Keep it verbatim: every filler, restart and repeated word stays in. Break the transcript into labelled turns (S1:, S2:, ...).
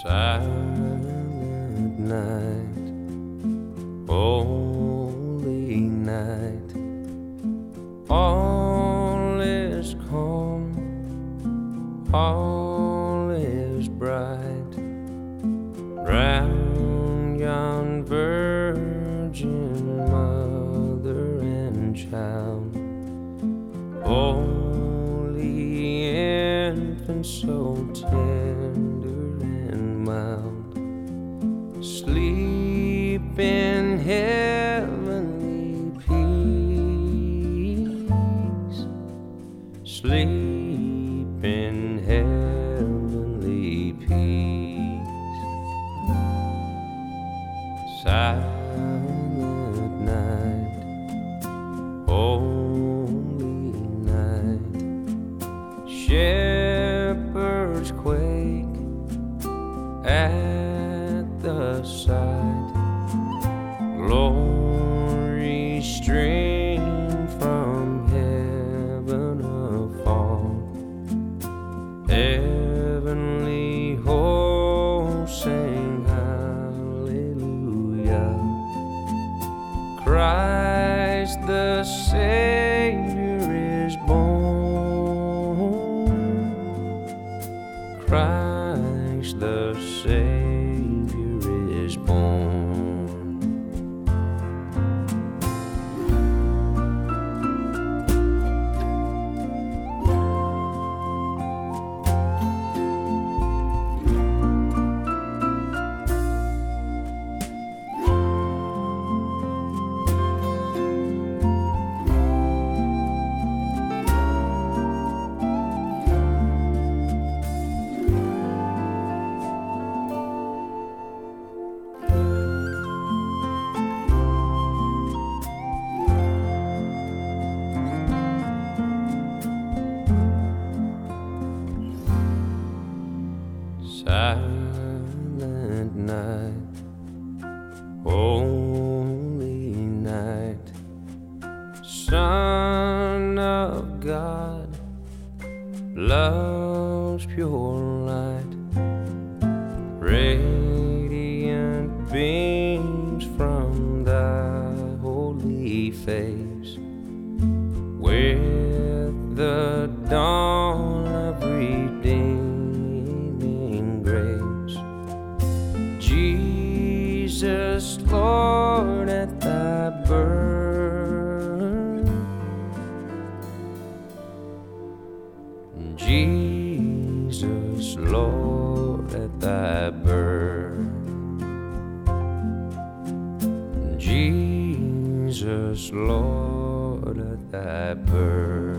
S1: Silent night, holy night, all is calm, all is bright, round yon virgin mother and child, holy infant, so tender and mild, sleep in heavenly peace, sleep in heavenly peace. Silent night, holy night, shepherds quake at the sight, glory stream from heaven afar, heavenly hosts sing hallelujah. Christ the Savior is born, Christ the Savior is born. Silent night, holy night, Son of God, love's pure light, radiant beams from thy holy face, with the dawn of redeeming grace. Jesus, Lord, at thy birth, Jesus, Lord, at thy birth, Jesus, Lord, at thy birth.